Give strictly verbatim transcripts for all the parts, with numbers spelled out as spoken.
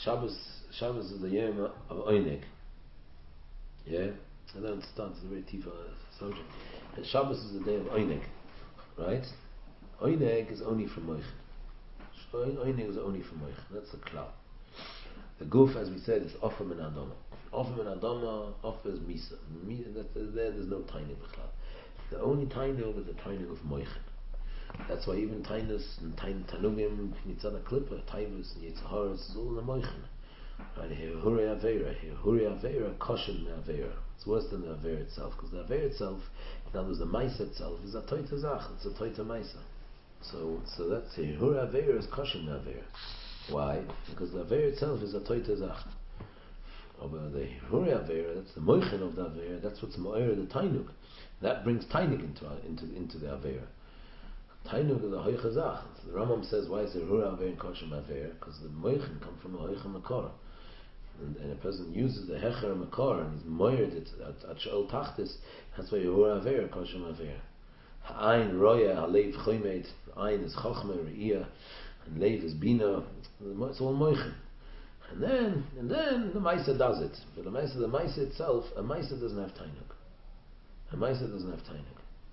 Shabbos, Shabbos is the Yom of Oinig. Yeah? I don't understand, it's a very deep uh, subject. And Shabbos is the day of Oinig. Right? Oinig is only from Moichin. Oinig is only from Moichin. That's the klal. The goof, as we said, is Offer min Adama. Offer min Adama, Offer is Misa. There, there's no Tainig b'chlal. The only Tainig is the Tainig of Moichin. That's why even Tainus and Tain Tanugim, Mitzad HaKlippa, Taivus, and Yitzharas, is all in the Moichin. Right here, Hurei Aveira, here, Hurei Aveira, Koshin Aveira. It's worse than the Aveira itself, because the Aveira itself, in other words, the Maisa itself, is a Toita Zach, it's a Toita Maisa. So, so that's here. Hurei Aveira is Koshin Aveira. Why? Because the Aveira itself is a Toita Zach. Over the Hurei Aveira, that's the Moichin of the Aveira, that's what's Mo'era, the Tainug. That brings Tainug into, into, into the Aveira. Tainug is a hoichazach. So the Rambam says, why is it hura aver and kosher aver? Because the moichin come from a hoicha makor, and, and a person uses the hecher makor and he's moired it at, at sheol tachtis. That's why hura aver kosher aver. Ha'ain roya halev choymed. Ain is chochma re'iyah, and lev is bina. It's all moichin. And then, and then the Maisa does it. But the Maisa, the Maisa itself, a Maisa doesn't have tainug. A Maisa doesn't have tainug.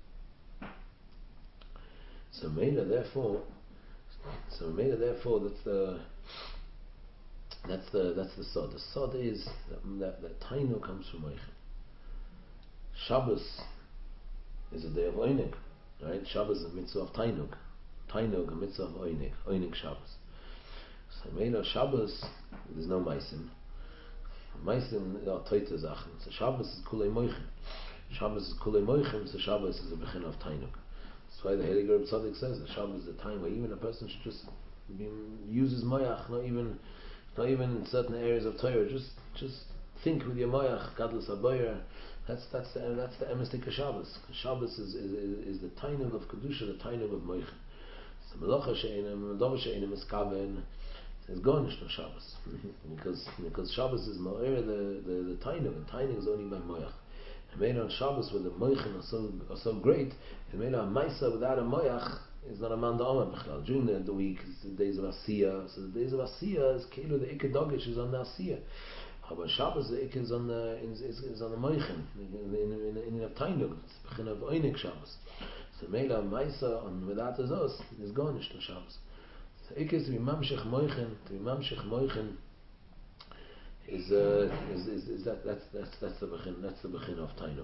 So Mela, therefore, so Mela, therefore, that's the that's the that's the sod. The sod is that that, that Tainu comes from Moichin. Shabbos is a day of Oinig, right? Shabbos is a mitzvah of Tainug. Tainug a mitzvah of Oinig. Oinig Shabbos. So Mela, Shabbos, there's no Maisim. Maisim are Toita Zachen. So Shabbos is Kulei Moichin. Shabbos is Kulei Moichin. So Shabbos is a bechin of Tainug. That's why the Heilige Reb Tzaddik says that Shabbos is a time where even a person should just be, use his moyach, not even, not even in certain areas of Torah. Just, just think with your moyach, gadlus habayra. That's that's the that's the emistik of Shabbos. Shabbos is is, is, is the tainug of kedusha, the tainug of moichin. So melacha she'enim, melacha she'enim is kaven. It's garnished on Shabbos because because Shabbos is ma'ir the the the tainug, and tainug is only by moyach. And made on Shabbos where the moichin are so are so great, and made on Maisa without a moyach is not a man da'amah b'chlal. During the, the week, it's the days of Asiyah. So the days of Asiyah is keilu the Ikka Dogish is on the Asiyah. But Shabbos the Ikka is on the is, is, is on the moichin in in in, in a tainug. It's bechin of Oinik Shabbos. So made on Maisa on without the zos is garnished on Shabbos. So Ikka is to be mamshech moichin, to be mamshech moichin. Is, uh, is, is is that that's that's that's the bechin that's the bechin of tainug.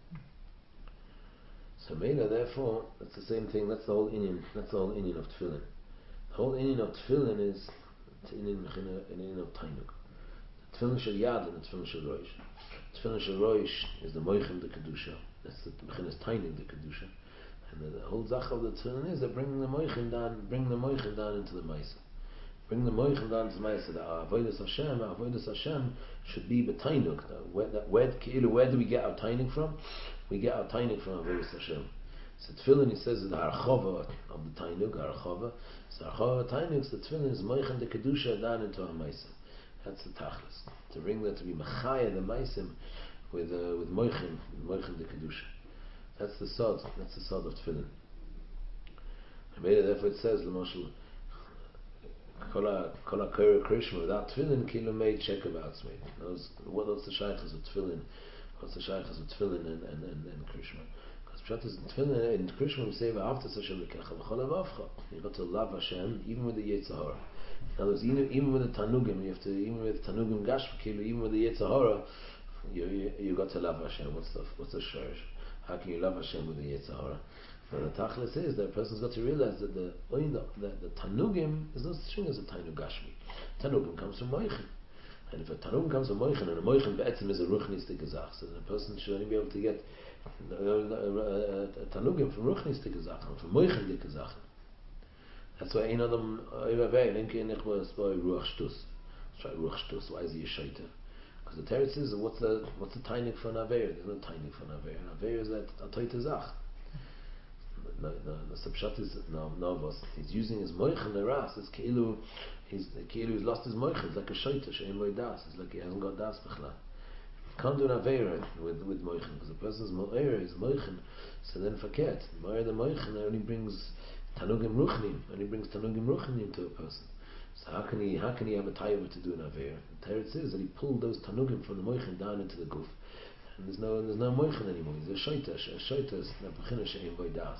So Mela, therefore, that's the same thing. That's the whole inyan. That's the whole inyan of tefillin. The whole inyan of tefillin is the inyan bechin an inyan of tainug. The tefillin shel yad and the tefillin shel roish. Tefillin shel roish is the moichin the kedusha. That's the bechin is tainug the kedusha. And the, the whole zach of the tefillin is that bringing the moichin down, bring the moichin down into the ma'isa. Bring the moichin down to the ma'isa. The avodas Hashem, avodas Hashem should be b'tainug. Where, where, where do we get our tainug from? We get our tainug from avodas Hashem. So tefillin, he says, is the archava of the tainug, archava. So archava tainug, so tefillin is moichin the kedusha down into our ma'isa. That's the tachlis. To bring that to be machaya the ma'asim with uh, with moichin, moichin the kedusha. That's the sod. That's the sod of tefillin. Therefore, it says, l'moshel. Kola kola kara krishma without tefillin kilo made check about me. What else the shaykhs of tefillin? What's the shaykhs of tefillin and and and, and krishma? Because pshat is tefillin and krishma we say after Hashem lekecha v'chol avavcha. You got to love Hashem even with the Yetzirah. In other words, even, even with the tanugim, you have to even with tanugim gash kilo, even with the Yetzirah, you, you you got to love Hashem. What's the what's the shaykhs? How can you love Hashem with the Yetzirah? But the tachlis is that a person's got to realize that the the, the, the tanugim is no such thing as a tanug gashmi. Tanugim comes from moichin, and if a tanugim comes from moichin, and a moichin be'etzim is a ruchnistik gezach, so then a person should only be able to get a, a, a, a tanugim from ruchnistik gezach, from moichin dik gezach. That's why ein adam oivavei linke nechvos by ruach shtus. Try ruach shtus. Why is he a shaita? Because the teretz is what's the what's the tainik for an aver? There's no tainik for an aver. An aver is that a toita zach. No, no, the subshat is no, no. He's using his moichin neras. It's keilu. He's keilu. He's lost his moichin. It's like a shaita she'en loy das. It's like he hasn't got das b'chlal. Can't do an avera with with moichin because the person's moira is moichin. So then forget moira the moichin only brings tanugim ruchnim. Only brings tanugim ruchnim to a person. So how can he how can he have a taiva to do an aver? The Teretz is that he pulled those tanugim from the moichin down into the guf, and there's no there's no moichin anymore. He's a shaita. A shaita is nebachina she'im boidas.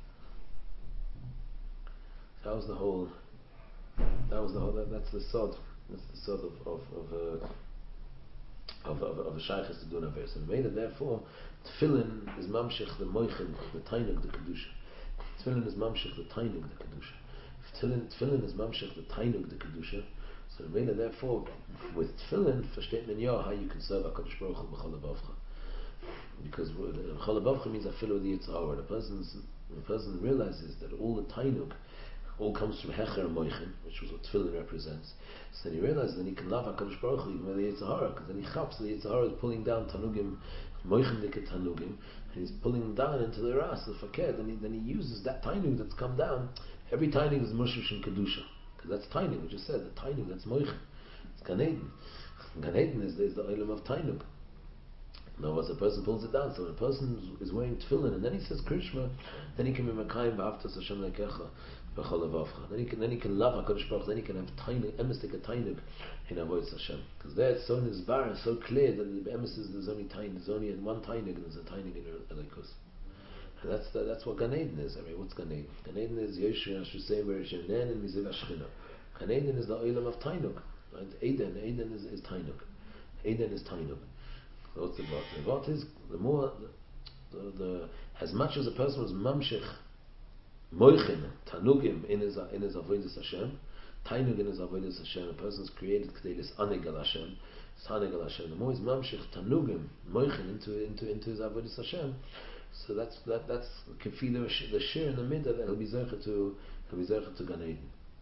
That was the whole. That was the whole. That, that's the sod. That's the sod of of of uh, of, of, of a shaykhis to do an aver. So the way that therefore tefillin is mamshich the moichin, the tainug, the kedusha. Tefillin is mamshich the tainug, the kedusha. Tefillin, tefillin is mamshich the tainug, the kedusha. So the way that therefore with tefillin versteht man ja how you can serve HaKadosh Baruch Hu b'chol lebavcha. Because b'chol lebavcha means afilu the yitzhar, where the person's the person realizes that all the tainug all comes from Hecher Moichin, which was what Tefillin represents. So then he realizes that he can love HaKadosh Baruch Hu even with the Yitzhahara, because then he chaps, the Yitzhahara is pulling down Tanugim, Moichin Dike Tanugim, and he's pulling them down into the Ras, the Fakir, then he, then he uses that Tainug that's come down. Every Tainug is Moshish and Kedusha, because that's Tainug, we just said, the Tainug, that's Moichin. It's Gan Eden. Gan Eden is, is the Olam of Tainug. Now, as a person pulls it down, so when a person is wearing tefillin and then he says Krishma, then he can be Makayim B'Haftas Hashem Lekecha B'Chol Levavcha. Then he can then he can love HaKadosh Baruch Hu. Then he can have tainug, emes like a tainug in Avodas Hashem. Because there it's so nizbar, so clear that the emes is there's only tainug, there's only one tainug and there's a tainug in Elikus. And that's the, that's what Gan Eden is. I mean, what's Gan Eden? Gan Eden is Yeshua Hashusayim Beresheinen and Miziv Ashchina. Gan Eden is the olam of tainug. Right? Eden, Eden is, is tainug. Eden is tainug. What's the vot? The vot is the more the, the, the as much as a person was mamshich moichin tanugim in his in his avodas Hashem, tainug in his avodas Hashem. A person's created k'deilis anegal Hashem, sanegal Hashem. The more he's mamshich tanugim moichin into into into his avodas Hashem, so that's that that's kefila the shir in the middle that he'll be zecher to he'll be zecher to Gan Eden.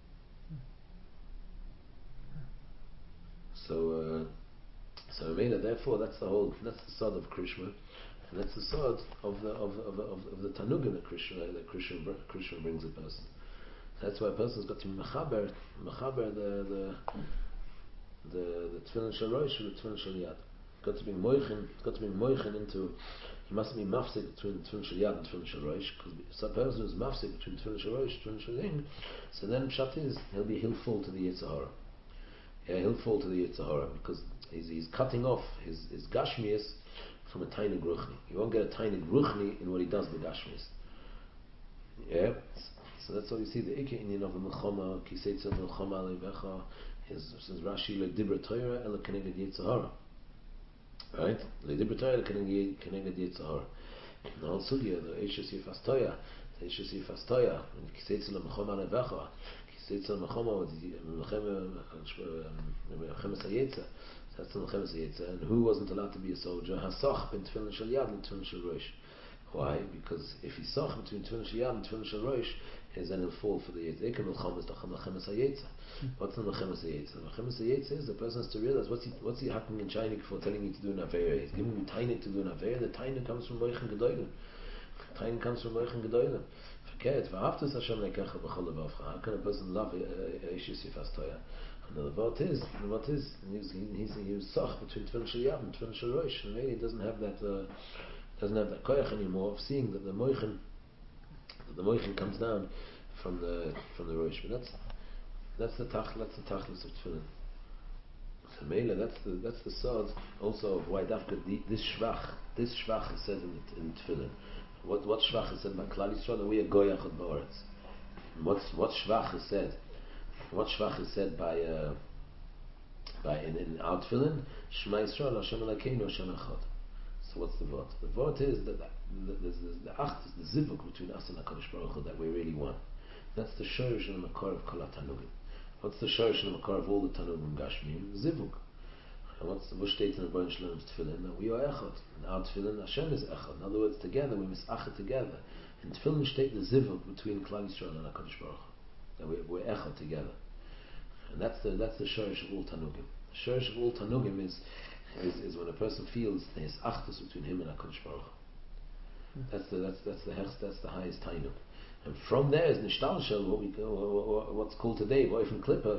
So. Uh, So Mela, therefore, that's the whole. That's the sod of Krishna, and that's the sod of the of of of, of the tanugim that Krishna that Krishna Krishna brings a person. That's why a person's got to be mechaber mechaber the the the the tefillin shel rosh with the tefillin shel yad. Got to be moichin. Got to be moichin into. He must be mafsik between tefillin shel yad and tefillin shel rosh. Because if a person is mafsik between tefillin shel rosh and tefillin shel yad, so then pshat is he'll be he'll fall to the Yitzhahara. Yeah, he'll fall to the Yitzhahara because he's, he's cutting off his, his Gashmias from a tiny Ruchni. You won't get a tiny Ruchni in what he does with Gashmias. Yeah, so that's why you see the Ike Indian of the Melchama, Kiseitza Melchama Levecha, his says Rashi Le Dibra Torah Ela Keneged Yitzhahara. Right? Le Dibra Torah Ela Keneged Yitzhahara. Now Sugya, the Eishes Yifastoya, the Eishes Yifastoya, Kiseitza Melchama Levecha. It's a Mechama, Mechemes HaYetza. That's the Mechemes HaYetza. And who wasn't allowed to be a soldier? Hasach ben Tefillin Shel Yad and Tefillin Shel Rosh. Why? Because if he sach between Tefillin Shel Yad and Tefillin Shel Rosh, then he'll fall for the Yetza. Eke Melchama is the Mechemes HaYetza. What's the Mechemes HaYetza? Mechemes HaYetza is the person has to realize what's he what's he hacking in China for telling you to do an Aveira. He's giving you Tainik to do an Aveira. The Tainik comes from Moichin Gedoylim. Tainik comes from Moichin Gedoylim. How can a person love Eishis Yifastoya? And the vot is, the vot is, he's he's he was soch between Tefillin Shel Yad and Tefillin Shel Rosh, and maybe he doesn't have that uh, doesn't have that koyach anymore of seeing that the moichin that the moichin comes down from the from the Rosh. But that's that's the tach that's the tachlis of Tefillin. So Mela, that's the that's the sod also of why dafka this shvach this shvach is said in in Tefillin. What what shvach is said by Klal Yisrael that we are goyach od ba'aretz. What what shvach is said? What shvach is said by uh, by in, in our tefillin? Shema Yisrael Hashem Elokeinu Hashem Echad. So what's the vot? The vot is that the the the acht is the zivuk between us and HaKadosh Baruch Hu that we really want. That's the shorish and the makar of kol tanugim. What's the shorish and the makar of all the tanugim gashmim? Zivuk. And what's the Vushtet in the Baruch Shalom's tefillin? That we are echad. In our tefillin, Hashem is echad. In other words, together we must achad together. In tefillin state the zivuk between Klal Yisrael and HaKadosh Baruch Hu. That we, we're echad together. And that's the that's the shorish of all tanugim. The shorish of all tanugim is, is is when a person feels there's achdus between him and HaKadosh Baruch Hu. That's the that's that's the hechst, that's the highest tainug. And from there is nishtal shel, what we what's called today, Boifin Klippa,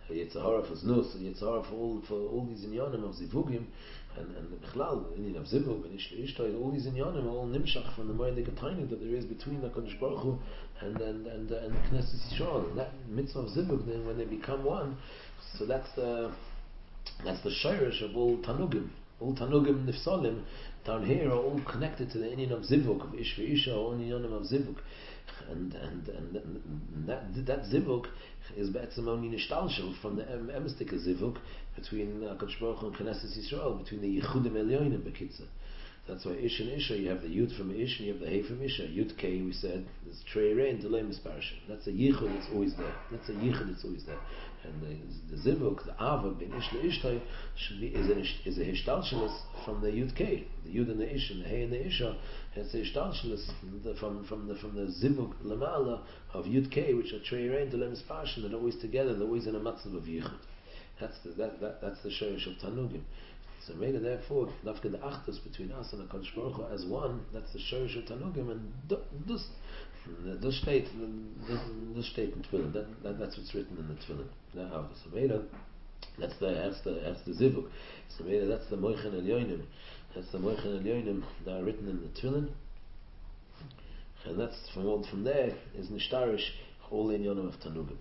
a Yitzhara for Znus, a Yitzhara for all, for all these inyanim of Zivugim, and, and the Bichlal, the Inyan of Zivug, and Ish Ishtai, all these inyanim are all nimshach from the Moedik Tainik that there is between the Kodesh Baruch Hu and, and, and, and Knesset Yisrael. And that mitzvah of Zivug, then when they become one, so that's the, that's the Shirish of all Tanugim. All Tanugim Nifsalim down here are all connected to the Inyan of Zivug, of Ish Isha, all inyanim of Zivug. And, and, and, and that, that Zivug is be'etzem only nishtalshel from the emistik Zivug between HaKadosh Baruch Hu and Knesset Yisrael, between the Yichudim Elyonim Bekitza. That's why Ish and Isha, you have the Yud from Ish and you have the Hey from Isha. Yud K, we said, is Trei Rein, Delay Misparashim. That's a Yichud that's always there. That's a Yichud that's always there. And the, the Zivuk, the Ava, Ben Ish Le Ishtai, should be, is, an, is a Hishtalshelis from the Yud K. The Yud and the Ish and the Hey and the Isha, it's a Hishtalshelis from, from the, from the Zivuk Lamala of Yud K, which are Trei Rein, Delay Misparashim. They're always together, they're always in a matzav of Yichud. That's the, that, that, that's the Shorish of Tanugim. So made therefore, Nafka the Achtus between us and the HaKadosh Baruch Hu as one, that's the Shorish of Tanugim, and this this state this state in Tefillin, that, that, that's what's written in the Tefillin. Now, so made that's the that's the that's the Zivuk. So made that's the Moichin Elyonim, that's the Moichin Elyonim that are written in the Tefillin, and that's from from there is Nishtarish all in Yonim of Tanugim.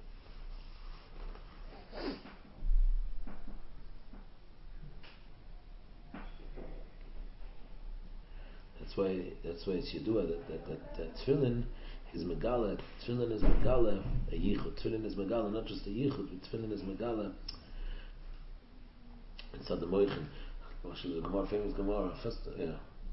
That's why that's why it's Yedua that that that, that Tefillin is Megala. Tefillin is Megala a Yichud. Tefillin is Megala not just a Yichud, but Tefillin is Megala inside the Moichin. The Gemara, famous Gemara, first yeah.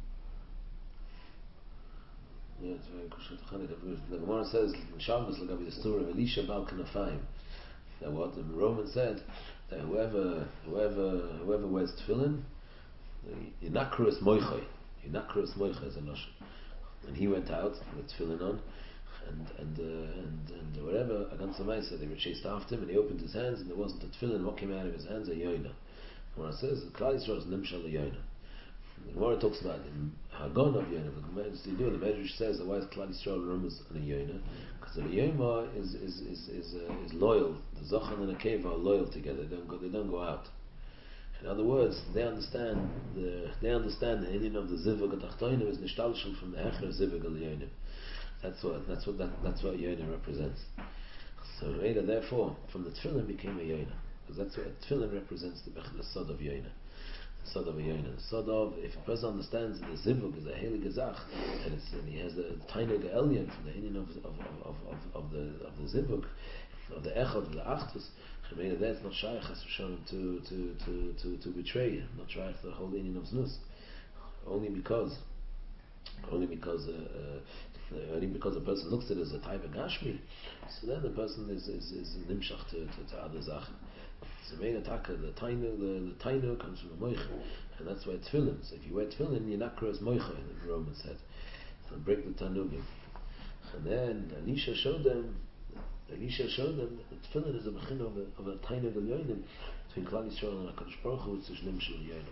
Yeah, it's very good. The Gemara says in Shabbos Lagabi the story of Elisha Bal Kanafayim. That what the Roman said that whoever whoever whoever wears Tefillin, Yinakru is Moichai. Yinakros Moicha is a notion, and he went out with tefillin on, and and uh, and and whatever against the Maisa, they were chased after him, and he opened his hands, and there wasn't a tefillin. What came out of his hands? A yoina. When it says Klal Yisrael is nimshal yoina, the Gemara talks about Hagon of yoina. The the Medrash says that why is Klal Yisrael rumors on a yoina? Because the yoima is is is is, uh, is loyal. The Zachan and the Keva are loyal together. They don't go. They don't go out. In other words, they understand the they understand the Indian of the Zivug Atachtoinim is nishtalshel from the Hecher Zivug Elyonim. That's what that's what that, that's what Yona represents. So Yona, therefore, from the Tefillin became a Yona, because that's what Tefillin represents, the the Sod of Yona, the Sod of a Yona. The Sod of, if a person understands that the Zivug is a Heilig Gezach, and it's and he has the Tainig Elyon from the Indian of of, of, of, of the of the Zivug, of the Echad, of the Achtus. That's not shaykh to to to to to betray him, not shaykh the whole Indian of Znus. Only because, only because, uh, uh, only because a person looks at it as a type of Gashmi, so then the person is is is nimshach to, to, to other zachen. So main attack the tainu the the tainu comes from the moicha, and that's why tefillin. So if you wear tefillin, you're not cross moicha. The Roman said, so break the tanugim, and then Elisha showed them. Elisha showed them that the tefillin is a bechin of a, of a tiny of yonim between Klal Yisrael and HaKadosh Baruch Hu, which is nimshul yonim.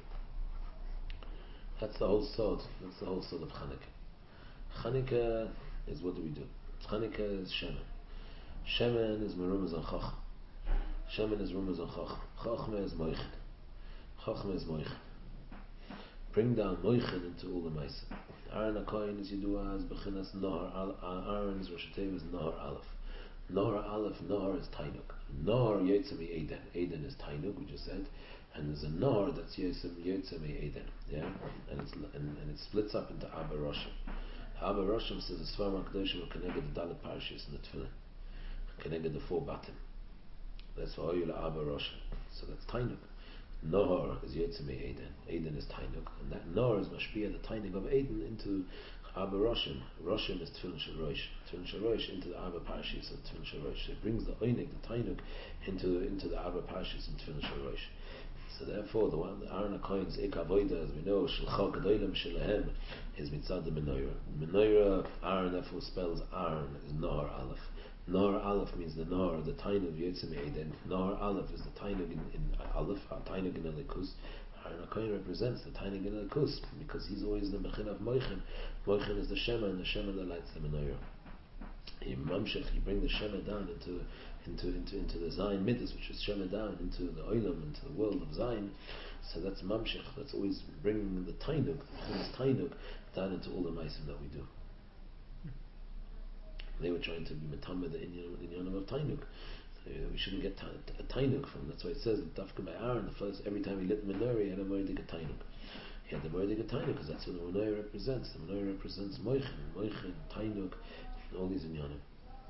That's the whole sod. That's the whole sod of Chanukah. Chanukah is, what do we do? Chanukah is shemen. Shemen is merumaz on chacham. Shemen is rumaz on chacham. Chachma is moichin. Chachma is moichin. Bring down moichin into all the ma'aser. Aaron HaKohen is Yidua as bechinas Nohar. Aaron's Rosh Hashanah is Nohar Aleph. Nohar Aleph, Nohar is Tainuk. Nohar Yotzemi Eden. Eden is Tainuk, we just said. And there's a Nohar that's Yotzemi Eden. Yeah? And it's and, and it splits up into Abba Roshim. Abba Roshim says the Svar HaKadoshim are connected the Dalet Parashis in the Tefillin. Connected the four batim. That's why Oyula Abba Roshim. So that's Tainuk. Nohar is Yotzemi Eden. Eden is Tainuk. And that Nohar is Mashpia, the Tainuk of Eden, into Abba Roshim. Roshim is Tefillin Shel Rosh. Tefillin Shel Rosh into the Abba Parashis of Tefillin Shel Rosh. So it brings the Oinik, the Tainuk, into into the Abba Parashis and Tefillin Shel Rosh. So therefore, the one, the Aaron HaKohen's Ik Avoida, as we know, Shulcha Gedolim Shelahem, is Mitzad the Menorah. Menorah, Aaron, therefore spells Aaron, is Nohar Aleph. Nohar Aleph means the Nohar, the Tainuk Yotzemi Eden. Nohar Aleph is the Tainuk in, in Aleph, Tainuk in Elikus. Aaron HaKohen represents the Tainuk in Elikus, because he's always the Mechin of Moichin. Moichin is the Shema, and the Shema that lights the Menorah. You mamshech, you bring the Shema down into into into into the Zion Midas, which is Shema down into the Olam, into the world of Zion. So that's mamshech. That's always bringing the tainuk, the tainuk, down into all the meisim that we do. They were trying to be metama the inyanim of tainuk. So, you know, we shouldn't get a tainuk from. That's why it says that Dafka by Aaron, the first every time he lit the menorah, he had a moedik tainuk. He had the moedik tainuk because that's what the menorah represents. The menorah represents moichin, moichin, tainuk, all these inyanim.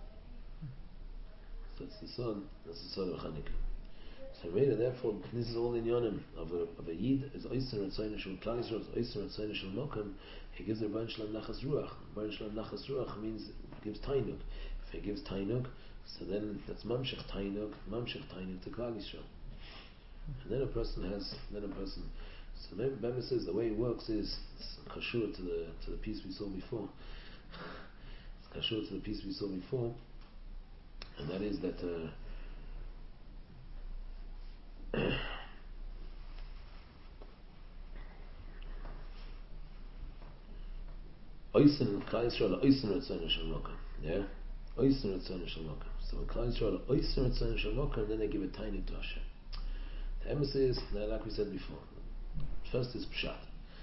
So that's the son. That's the son of Chanukah. So really, therefore, this is all inyanim of a of a yid is oyster and shul klal Yisrael is oyster and shul mokum. He gives the Rebbeinu Shalom nachas ruach. Rebbeinu Shalom nachas ruach means gives tainuk. If he gives tainuk, so then that's mamshech tainuk, mamshech tainuk to klal Yisrael. And then a person has, then a person. So Rebbe says the way it works is kashur to the to the piece we saw before. It's kashur to the piece we saw before, and that is that. Uh, Oisen Klal Yisrael Oisen Ratzon Shel Mokum, yeah, Oisen Ratzon Shel Mokum. So when Klal Yisrael Oisen Ratzon Shel Mokum, then they give a tiny to Hashem. The emphasis, like we said before, first is pshat.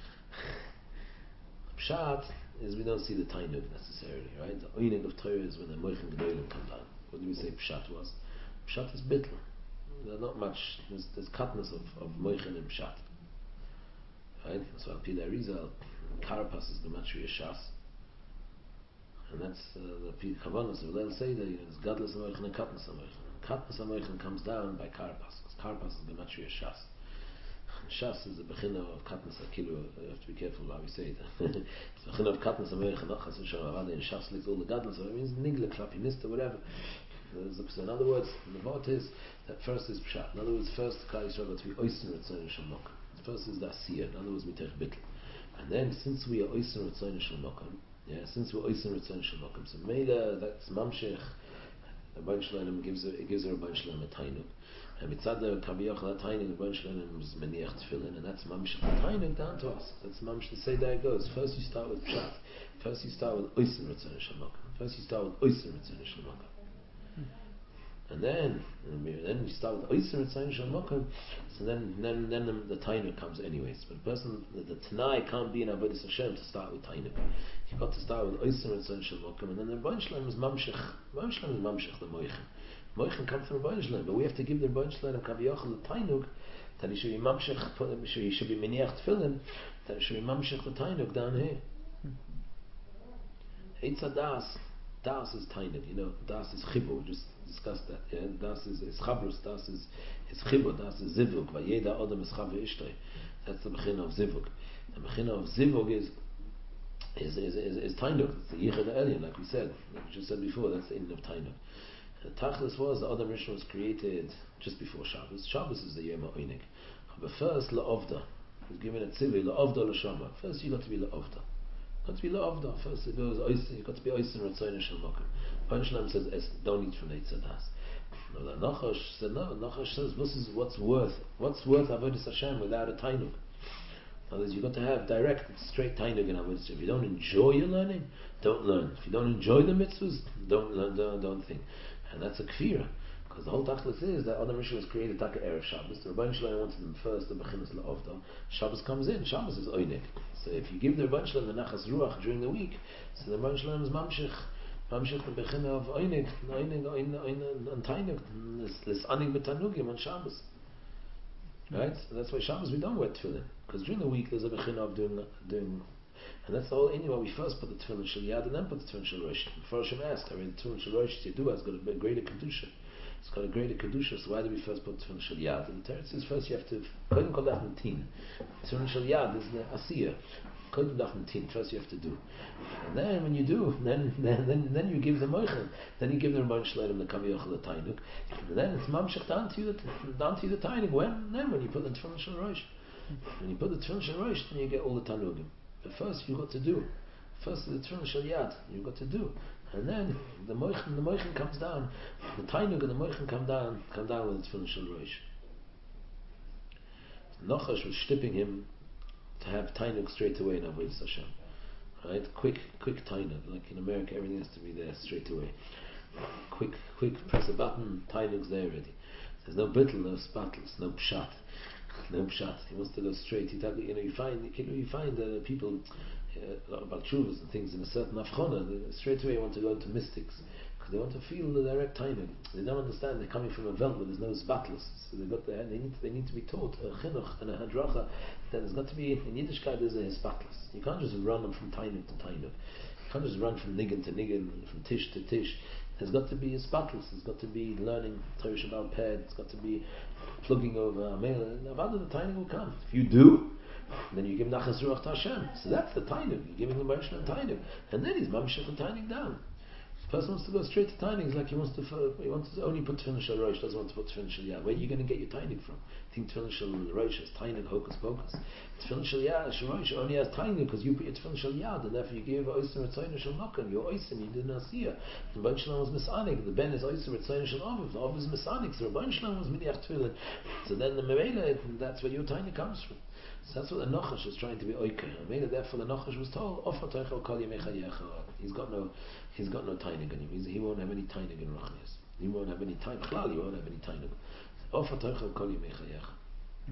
Pshat is we don't see the tainuk necessarily, right? The oinig of Torah is when the moichin gedolim come down. What do we say pshat was? Pshat is bitl. There's not much. There's, there's katnas of of moichin and pshat, right? So Al Pi the Arizal, Karapas is the matri shas, and that's uh, the Pi Kavanas. They'll say that it's godless moichin and katnas moichin. Katnas moichin comes down by Karapas. Karapas is the matri shas. Shas is the bechina of katnas akilu. You have to be careful how we say it. It's the bechina of katnas moichin, not chas v'shalom. In shas lives all the godless. It means nigle, klapinista, whatever. So in other words, the vort is that first is pshat. In other words, first Klal Yisrael got to be oyster Ratzon Shel Mokum. First is the asiyah. In other words, mitech bitl. And then since we are oyster Ratzon Shel Mokum, yeah, since we're oyster Ratzon Shel Mokum, so Meila, that's mamshech. Rebbeinu Shalom gives a gives a Rebbeinu Shalom a tainuk. And mitzad the kaviyach that tainuk, Rebbeinu Shalom is meniach tefillin, and that's mamshech the tainuk down to us. That's mamshech. The say there it goes. First you start with pshat. First you start with oyster Ratzon Shel Mokum. First you start with oyster Ratzon Shel Mokum. And then, and then we start with Oyster Ratzon Shel Mokum. So then, then, then the, the tainuk comes anyways. But the person, the, the Tanai can't be in Avodas Hashem to start with tainuk. You've got to start with Oyster Ratzon Shel Mokum, and then the Rebbeinu Shalom is mamshech. Rebbeinu Shalom is mamshech the moichin. Moichin comes from Rebbeinu Shalom, but we have to give the Rebbeinu Shalom kaviyachol the tainuk that he should be mamshech. He should be meniach tefillin. That he should be mamshech the tainuk down here. Eitz das. Das is tainuk, you know. Das is chibur. Just discuss that. Yeah, das is is chabrus. Das is is chibur. Das is zivug. Vayeda odom is chaver ishtay. That's the bechina of zivug. The bechina of zivug is is is is, is tainuk. It's the yichud elyon, like we said, like we just said before. That's the end of tainuk. The tachlis was the Adam Rishon was created just before Shabbos. Shabbos is the yom ha'oinig. But first la'ovda was given a tzivui la'ovda l'shama. First you got to be la'ovda. Got to be la'ovda. First it goes oyster. You got to be oyster Ratzon Shel Mokum. Rebbeinu says don't eat from Eitz Hadas. No, the Nachash said no. Nachash says this is what's worth. What's worth Avodas Hashem without a tainuk? In other words, you got to have direct, straight tainuk in Avodas. If you don't enjoy your learning, don't learn. If you don't enjoy the mitzvahs, don't learn. Don't, don't think. And that's a kfira. Because the whole tachlis is that Adam Rishon was created Taka Erev Shabbos. The Rebbeinu Shalom wanted them first, the Bechinas La'ovda. Shabbos comes in, Shabbos is Oinik. So if you give the Rebbeinu Shalom the Nachas Ruach during the week, so the Rebbeinu Shalom is Mamshech, Mamshech the Bechina of Oinik, Oinik, Oinik, and Tainik, this Anik Betanugim on Shabbos. Right? So that's why Shabbos we don't wear tefillin. Because during the week there's a Bechina of doing, doing and that's the whole anyway. We first put the tefillin Shel Yad and then put the tefillin Shel Rosh. Before Hashem asked, I mean, the tefillin Shel Rosh Yedua has got a greater kedusha. It's got a greater kedusha. So why do we first put tefillin Shel Yad? And the Torah says first you have to kodim kol lachem tin. Tefillin Shel Yad is the asiyah. Kodim lachem tin. First you have to do, and then when you do, then then then, then you give the moichin. Then you give the Rebbeinu Shalom the kaviyachol the tainuk. And then it's mamshech down to you the down to you the tainuk. When then when you put the tefillin Shel Rosh, when you put the tefillin Shel Rosh, then you get all the tanugim. But first you got to do. First the tefillin Shel Yad you got to do, and then the moichin the moichin comes down. The tainuk and the moichin come down come down with the tefillin Shel Rosh. Nachash was stipping him to have tainuk straight away in Avodas Hashem. right? Quick, quick tainug. Like in America, everything has to be there straight away. Quick, quick, press a button, tainug's there already. There's no bittel, no spattles, no pshat, no pshat. He wants to go straight. You, you know, you find, you, know, you find uh, people, uh, a lot about shuvas and things in a certain afchona. Straight away, want to go into mystics. They want to feel the direct timing. They don't understand. They're coming from a veld where there's no spattles. So they got the, they need they need to be taught a chinuch and a hadracha that there's got to be in Yiddishkeit there's a spattles. You can't just run them from tainuk to tainuk. You can't just run from niggin to niggin, from tish to tish. There's got to be a spattles. There's got to be learning Torah Shabbat ped. It's got to be plugging over a mail. Avada the tainuk will come. If you do, then you give nachas ruach to Hashem. So that's the tainuk. You're giving the Moshe and tainuk, and then he's mamshech the tainuk down. The person wants to go straight to taining. It's like he wants to he wants to only put tefillin shel rosh, doesn't want to put tefillin shel yah. Where are you going to get your taining from? I think tefillin shel rosh is taining hocus pocus. Tefillin shel yah shel rosh only has taining because you put your tefillin shel yah, and therefore you give oisim retzayin shel nokan. You're oisim, you didn't asiyah. The Rebbeinu Shalom was misanik. The ben is oisim retzayin shel aviv. The aviv is misanik. So the Rebbeinu Shalom was miniach tefillin. So then the mevela, that's where your taining comes from. So that's what the Nochash is trying to be oiker. I mean, therefore the Nochash was told, "Ofa toichel kol yemecha yecha." He's got no, he's got no tainig in him. He's, he won't have any tainig in Rachnias. He won't have any tainig. Chlal, he won't have any tainig. Ofa toichel kol yemecha yecha.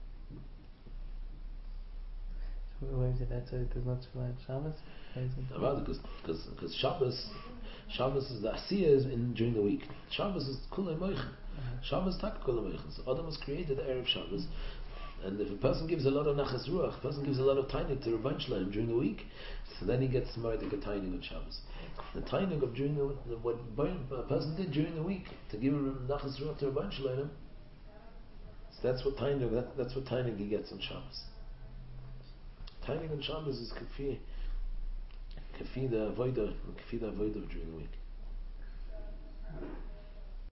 So why is it that so it does not fly on Shabbos? Because because because Shabbos, Shabbos is the asiyah is in during the week. Shabbos is kulei moichin. Shabbos tak kulei moichin. So Adam was created the erev Shabbos. And if a person gives a lot of nachas ruach, a person gives a lot of tainig to Rabban Shalom during the week, so then he gets more like a tainig on Shabbos. The tainig of during the, the what a person did during the week to give a nachas ruach to Rabban Shalom, so that's what tainig that, that's what tainig he gets on Shabbos. Tainig on Shabbos is kafi, kafi the avodah, kafi the avodah during the week.